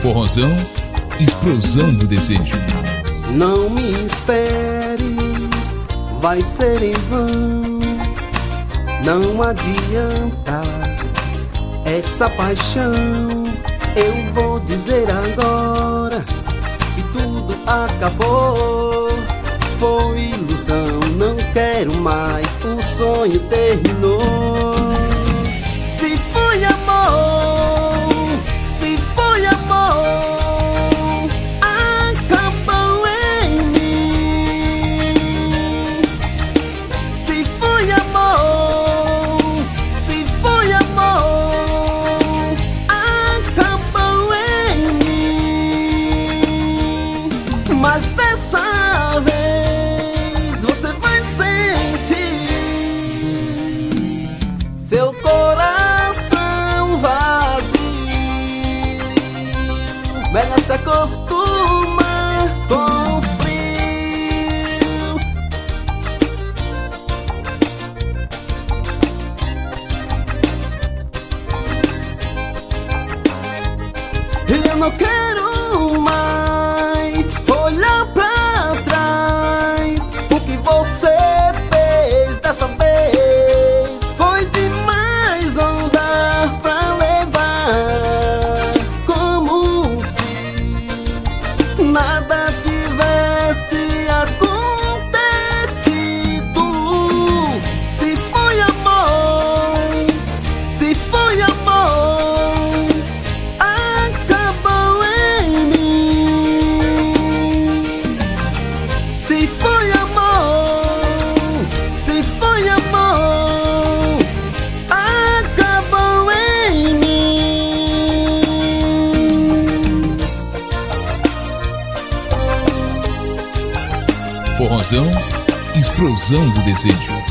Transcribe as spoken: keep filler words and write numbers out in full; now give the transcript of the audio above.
Forrozão, explosão do desejo. Não me espere, vai ser em vão. Não adianta essa paixão. Eu vou dizer agora que tudo acabou. Foi ilusão, não quero mais, o sonho terminou. Se foi amor, se foi amor, acabou em mim. Se foi amor, se foi amor, acabou em mim. Mas dessa vez você vai sentir seu coração vazio. Melhor se acostumar com o frio. Eu não quero mais olhar pra trás. O que você fez dessa vez foi demais, não dá pra levar. Como se nada tivesse acontecido. Se foi amor, se foi amor, acabou em mim. Se foi amor, se foi amor, acabou em mim. Forrozão, explosão do desejo.